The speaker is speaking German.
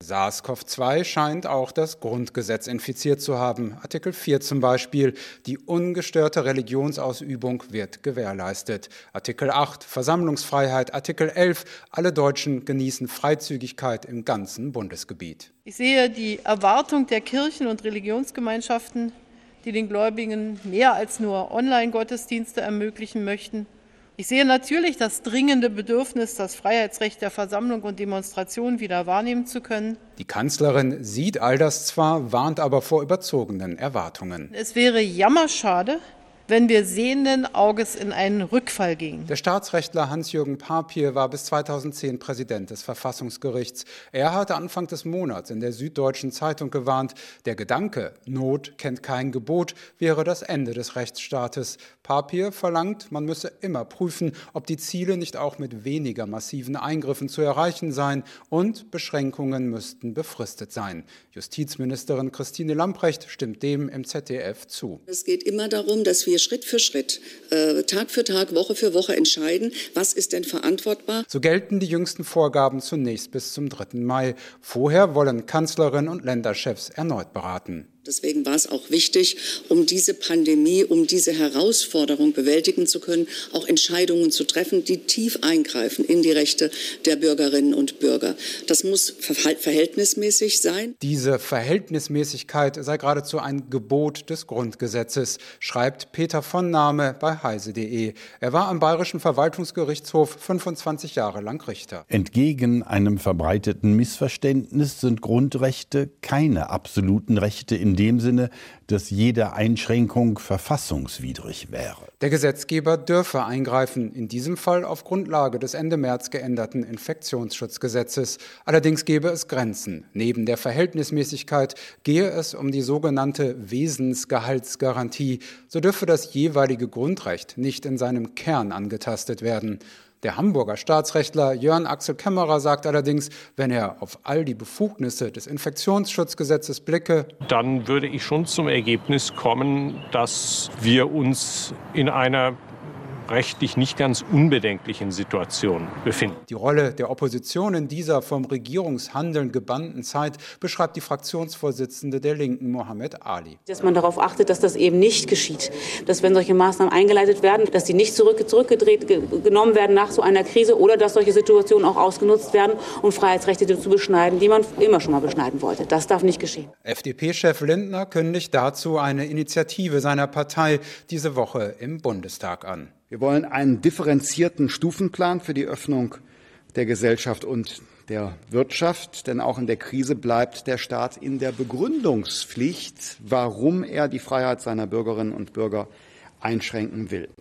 SARS-CoV-2 scheint auch das Grundgesetz infiziert zu haben. Artikel 4 zum Beispiel. Die ungestörte Religionsausübung wird gewährleistet. Artikel 8 Versammlungsfreiheit. Artikel 11 alle Deutschen genießen Freizügigkeit im ganzen Bundesgebiet. Ich sehe die Erwartung der Kirchen und Religionsgemeinschaften, die den Gläubigen mehr als nur Online-Gottesdienste ermöglichen möchten. Ich sehe natürlich das dringende Bedürfnis, das Freiheitsrecht der Versammlung und Demonstration wieder wahrnehmen zu können. Die Kanzlerin sieht all das zwar, warnt aber vor überzogenen Erwartungen. Es wäre jammerschade, wenn wir sehenden Auges in einen Rückfall gingen. Der Staatsrechtler Hans-Jürgen Papier war bis 2010 Präsident des Verfassungsgerichts. Er hatte Anfang des Monats in der Süddeutschen Zeitung gewarnt, der Gedanke, Not kennt kein Gebot, wäre das Ende des Rechtsstaates. Papier verlangt, man müsse immer prüfen, ob die Ziele nicht auch mit weniger massiven Eingriffen zu erreichen seien und Beschränkungen müssten befristet sein. Justizministerin Christine Lambrecht stimmt dem im ZDF zu. Es geht immer darum, dass wir Schritt für Schritt, Tag für Tag, Woche für Woche entscheiden, was ist denn verantwortbar. So gelten die jüngsten Vorgaben zunächst bis zum 3. Mai. Vorher wollen Kanzlerin und Länderchefs erneut beraten. Deswegen war es auch wichtig, um diese Pandemie, um diese Herausforderung bewältigen zu können, auch Entscheidungen zu treffen, die tief eingreifen in die Rechte der Bürgerinnen und Bürger. Das muss verhältnismäßig sein. Diese Verhältnismäßigkeit sei geradezu ein Gebot des Grundgesetzes, schreibt Peter von Nahme bei heise.de. Er war am Bayerischen Verwaltungsgerichtshof 25 Jahre lang Richter. Entgegen einem verbreiteten Missverständnis sind Grundrechte keine absoluten Rechte in dem Sinne, dass jede Einschränkung verfassungswidrig wäre. Der Gesetzgeber dürfe eingreifen, in diesem Fall auf Grundlage des Ende März geänderten Infektionsschutzgesetzes. Allerdings gäbe es Grenzen. Neben der Verhältnismäßigkeit gehe es um die sogenannte Wesensgehaltsgarantie. So dürfe das jeweilige Grundrecht nicht in seinem Kern angetastet werden. Der Hamburger Staatsrechtler Jörn Axel Kämmerer sagt allerdings, wenn er auf all die Befugnisse des Infektionsschutzgesetzes blicke, dann würde ich schon zum Ergebnis kommen, dass wir uns in einer rechtlich nicht ganz unbedenklichen Situation befinden. Die Rolle der Opposition in dieser vom Regierungshandeln gebannten Zeit beschreibt die Fraktionsvorsitzende der Linken, Mohammed Ali. Dass man darauf achtet, dass das eben nicht geschieht. Dass, wenn solche Maßnahmen eingeleitet werden, dass die nicht genommen werden nach so einer Krise oder dass solche Situationen auch ausgenutzt werden, um Freiheitsrechte zu beschneiden, die man immer schon mal beschneiden wollte. Das darf nicht geschehen. FDP-Chef Lindner kündigt dazu eine Initiative seiner Partei diese Woche im Bundestag an. Wir wollen einen differenzierten Stufenplan für die Öffnung der Gesellschaft und der Wirtschaft, denn auch in der Krise bleibt der Staat in der Begründungspflicht, warum er die Freiheit seiner Bürgerinnen und Bürger einschränken will.